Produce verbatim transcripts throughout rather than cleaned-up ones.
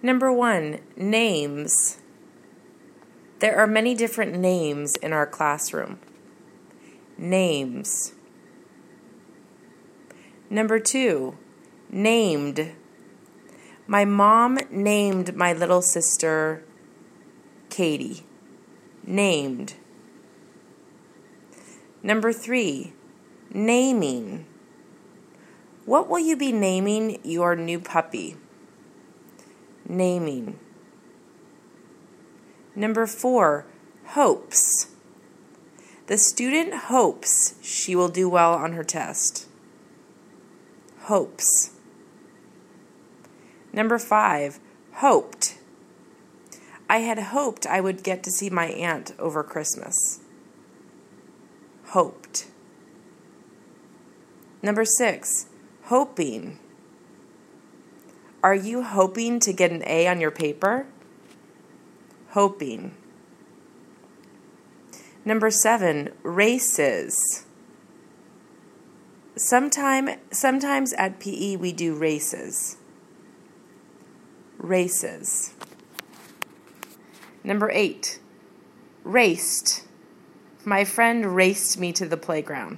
Number one, names. There are many different names in our classroom. Names. Number two, named. My mom named my little sister Katie. Named. Number three, naming. What will you be naming your new puppy? Naming. Number four, hopes. The student hopes she will do well on her test. Hopes. Number five, hoped. I had hoped I would get to see my aunt over Christmas. Hoped. Number six, hoping. Are you hoping to get an A on your paper? Hoping. Number seven, races. Sometime, sometimes at P E we do races. Races. Number eight, raced. My friend raced me to the playground.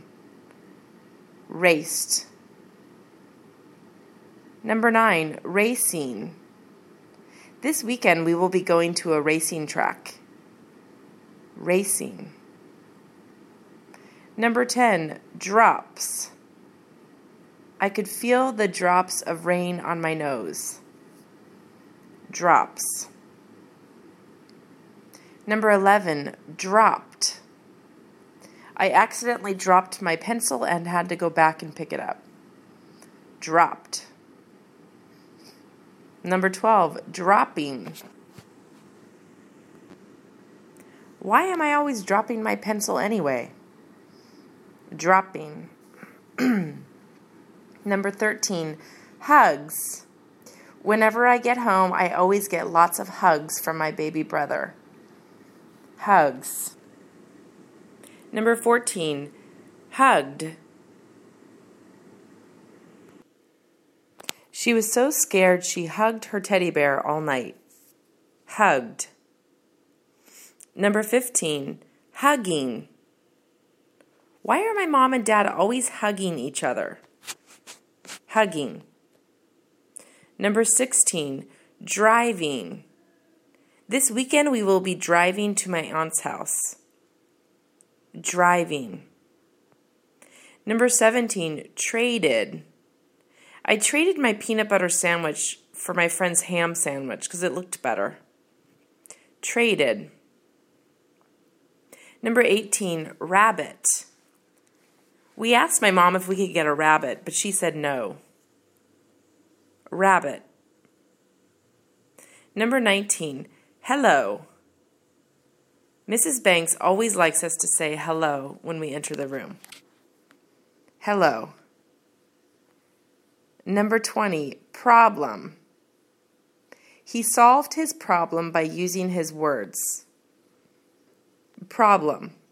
Raced. Number nine, racing. This weekend we will be going to a racing track. Racing. Number ten, drops. I could feel the drops of rain on my nose. Drops. Number eleven, dropped. I accidentally dropped my pencil and had to go back and pick it up. Dropped. Number twelve, dropping. Why am I always dropping my pencil anyway? Dropping. Number thirteen, hugs. Whenever I get home, I always get lots of hugs from my baby brother. Hugs. Number fourteen, hugged. She was so scared she hugged her teddy bear all night. Hugged. Number fifteen, hugging. Why are my mom and dad always hugging each other? Hugging. Number sixteen, driving. This weekend we will be driving to my aunt's house. Driving. Number seventeen, traded. I traded my peanut butter sandwich for my friend's ham sandwich because it looked better. Traded. Number eighteen, rabbit. We asked my mom if we could get a rabbit, but she said no. Rabbit. Number nineteen, hello. Missus Banks always likes us to say hello when we enter the room. Hello. Number twenty, problem. He solved his problem by using his words. Problem.